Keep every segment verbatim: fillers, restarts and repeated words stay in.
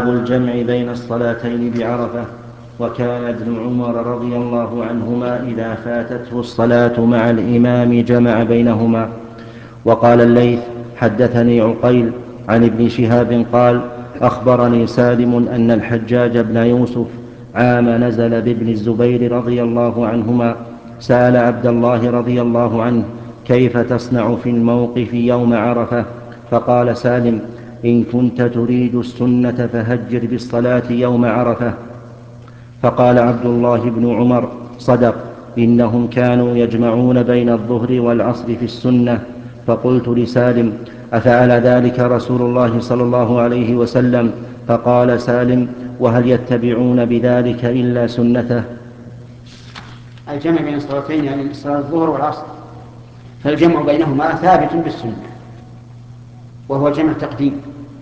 باب الجمع بين الصلاتين بعرفة. وكان ابن عمر رضي الله عنهما إذا فاتته الصلاة مع الإمام جمع بينهما. وقال الليث حدثني عقيل عن ابن شهاب قال أخبرني سالم أن الحجاج بن يوسف عام نزل بابن الزبير رضي الله عنهما سأل عبد الله رضي الله عنه كيف تصنع في الموقف يوم عرفة؟ فقال سالم إن كنت تريد السنة فهجر بالصلاة يوم عرفة. فقال عبد الله بن عمر صدق إنهم كانوا يجمعون بين الظهر والعصر في السنة. فقلت لسالم أفعل ذلك رسول الله صلى الله عليه وسلم؟ فقال سالم وهل يتبعون بذلك إلا سنته؟ الجمع بين الصلاتين يعني صلاة الظهر والعصر، فالجمع بينهما ثابت بالسنة وهو جمع تقديم،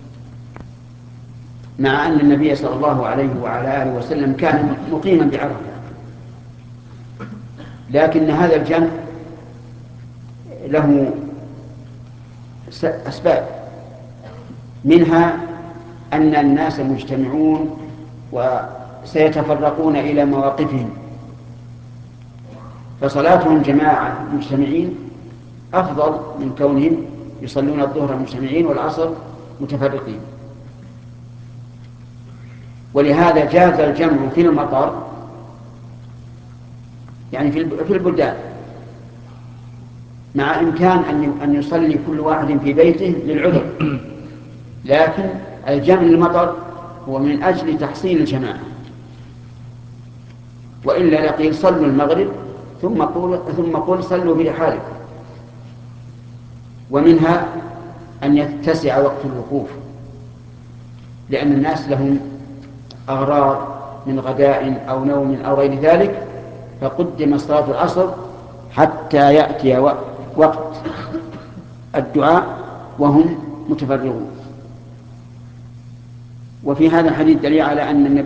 مع أن النبي صلى الله عليه وعلى آله وسلم كان مقيما بعرفة، لكن هذا الجمع له أسباب، منها أن الناس مجتمعون وسيتفرقون إلى مواقفهم، فصلاتهم جماعة مجتمعين أفضل من كونهم يصلون الظهر مجتمعين والعصر متفرقين. ولهذا جاز الجمع في المطر، يعني في البلدان، مع إمكان أن يصلي كل واحد في بيته للعذر، لكن الجمع للمطر هو من أجل تحصيل الجماعة، وإلا لقيل صلوا المغرب ثم قل ثم قل صلوا برحالكم. ومنها أن يتسع وقت الوقوف، لأن الناس لهم أغراض من غداء أو نوم أو غير ذلك، فقدم صلاة العصر حتى يأتي وقت الدعاء وهم متفرغون. وفي هذا الحديث دليل على أن النبي